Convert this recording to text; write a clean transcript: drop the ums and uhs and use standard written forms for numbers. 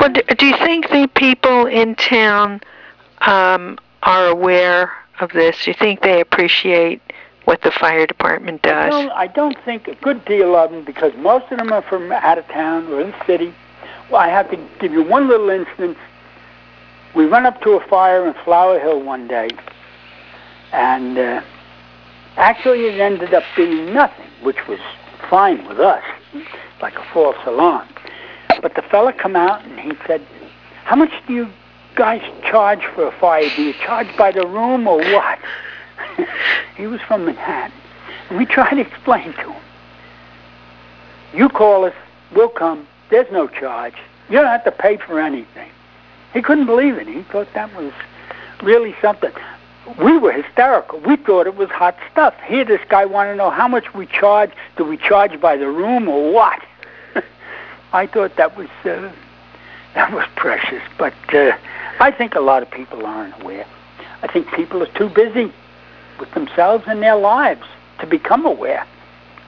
Well, do you think the people in town are aware of this? Do you think they appreciate what the fire department does? I don't think a good deal of them, because most of them are from out of town or in the city. Well, I have to give you one little instance. We went up to a fire in Flower Hill one day, and actually it ended up being nothing, which was fine with us, like a false alarm. But the fella come out and he said, "How much do you guys charge for a fire? Do you charge by the room or what?" He was from Manhattan. And we tried to explain to him, "You call us, we'll come. There's no charge. You don't have to pay for anything." He couldn't believe it. He thought that was really something. We were hysterical. We thought it was hot stuff. Here this guy wanted to know how much we charge. Do we charge by the room or what? I thought that was precious. But I think a lot of people aren't aware. I think people are too busy with themselves and their lives to become aware.